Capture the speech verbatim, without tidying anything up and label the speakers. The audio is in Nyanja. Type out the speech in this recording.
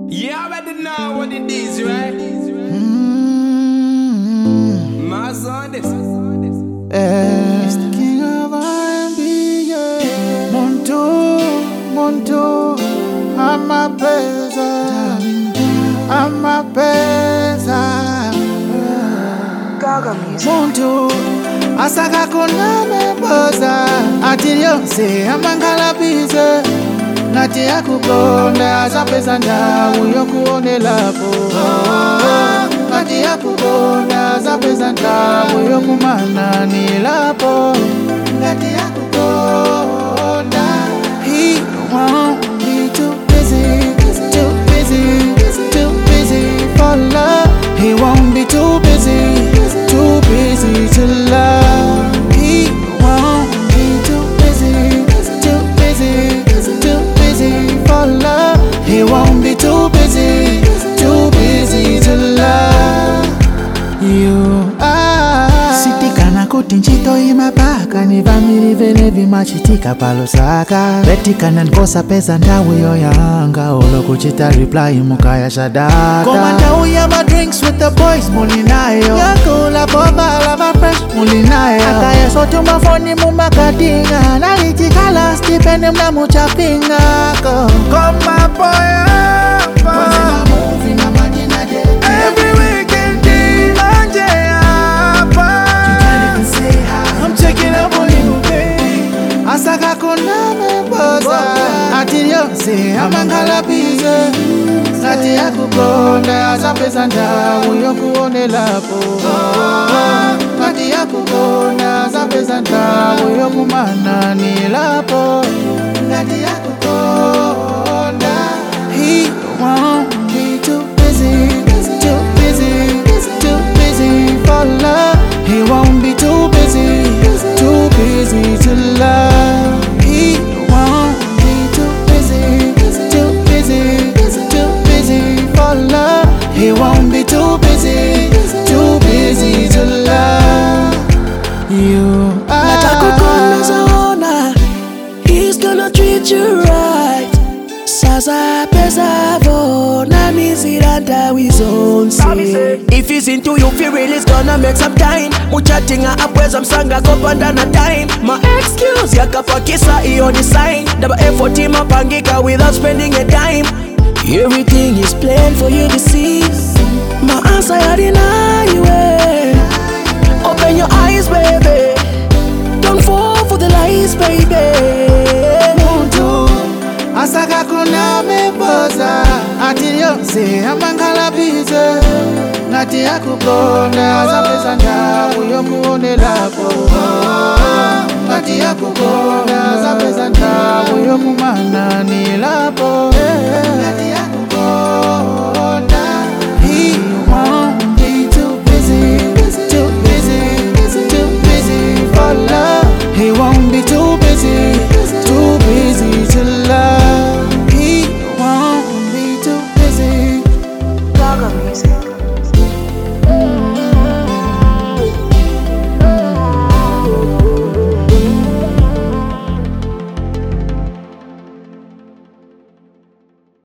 Speaker 1: You already know what it is, right?
Speaker 2: Mm-hmm.
Speaker 1: My son, this.
Speaker 2: Yeah. It's the king of R and B, yeah. Monto, Monto, I'm a pesa, I'm a pesa.
Speaker 3: Gaga music.
Speaker 2: Monto, asaka kona memboza, atilio se amangala bize. Nati ya kukonda azapesa ndawu yokuone lapo. Nati ya kukonda azapesa ndawu yokumana ni lapo. Nati ya kukonda. He won't be too busy, too busy, too busy for love. He won't be too busy, too busy to love. He won't be too busy, too busy, too busy for love. He won't be too busy, too busy to love you. Ah, sitika na kuti nchito imapaka ni vamili vene vimachitika palosaka betika na nkosa pesa ndawu yoyanga olo kuchita reply mukaya shadata koma ndawu ya ma drinks with the boys mulinayo yakula boba lava fresh mulinayo akaya soto mafoni mumakadinga nalichikala stipende mna muchapinga koma boya movie na madina de every weekend anje hapa I'm checking up on you baby asaka kona memboza atilio se amangala bize nati ya kukonda azapesa ndawu yokuone lapo nati ya kukonda azapesa ndawu yokumana ni lapo nati ya kukonda. He won't be too busy, too busy, too busy for love. He won't be too busy, too busy to love. He won't be too busy, too busy, too busy for love. He won't be too busy, too busy to love you.
Speaker 4: Ah, he's gonna treat you right. Sasa pesa vo na miziranda wizonse. If he's into you, feel real, it's gonna make some time. Muchatinga apweza msanga kopanda na time. My excuse yakapakisa iyo ni sign. Daba effort mapangika without spending a dime. Everything is planned for you to see. My answer I deny you. Open your eyes, baby. Don't fall for the lies, baby.
Speaker 2: Asaka kuna memboza atilio se amangala bize nati ya kukonda azapesa ndawu yokuone lapo nati ya kukonda